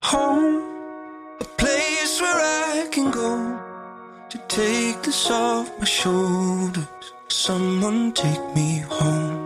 Home, a place where I can go to take this off my shoulders. Someone take me home.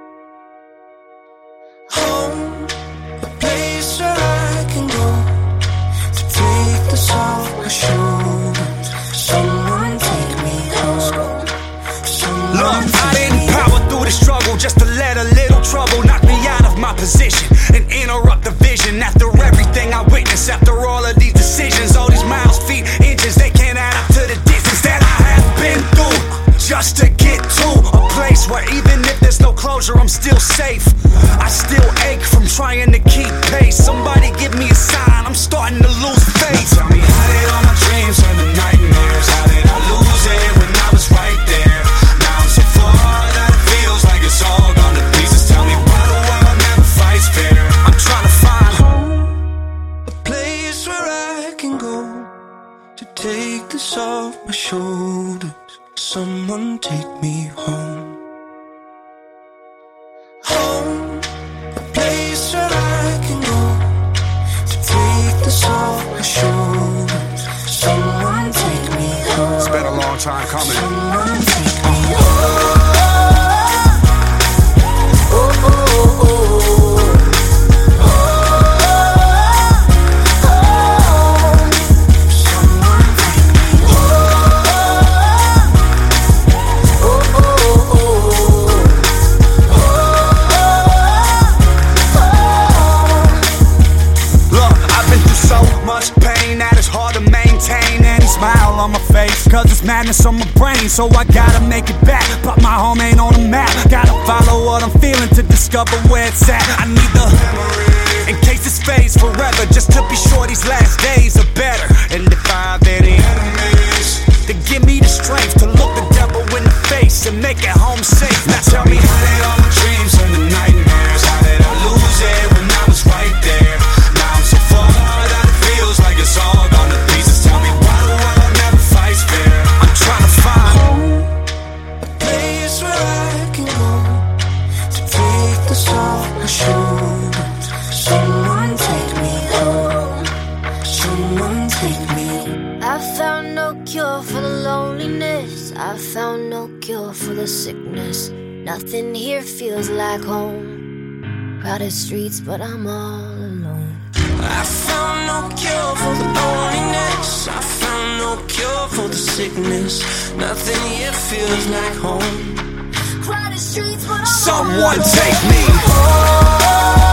Home, a place where I can go to take this off my shoulders. Someone take me home. Look, I didn't power through the struggle just to let a little trouble knock me out of my position and interrupt the vision. After everything I witnessed, after all of these decisions, all these miles, feet, inches, they can't add up to the distance that I have been through just to get to a place where even if there's no closure, I'm still safe. I still ache from trying to keep pace. Somebody give me a sign, I'm starting to lose faith. Tell me, how did all my dreams turn to nightmares? How did I lose it when I was right there? Now I'm so far that it feels like it's all gone to pieces. Tell me, why the world never fights fair? I'm trying to find home, a place where I can go to take this off my shoulders. Someone take me home. Home, a place where I can go to take this off my shoulders. Someone take me home. It's been a long time coming. Someone take me home. On my face, cause it's madness on my brain, so I gotta make it back. But my home ain't on the map. Gotta follow what I'm feeling to discover where it's at. I need the memory in case this fades forever, just to be sure these last days are better. And if I have any enemies, then give me the strength to look the devil in the face and make it home safe. Now tell me, how did all my dreams turn to nightmares? How did I lose it when I was right there? Now I'm so far that it feels like it's all gone to pieces. Tell me, why the world never fights fair? I'm trying to find home, a place where I can go to take this off my shoulders. Someone take me home. Someone take me. I found no cure for the loneliness. I found no cure for the sickness. Nothing here feels like home. Crowded streets, but I'm all alone. I found no cure for the loneliness. I found no cure for the sickness. Nothing here feels like home. Crowded streets, but I'm someone all alone. take me home.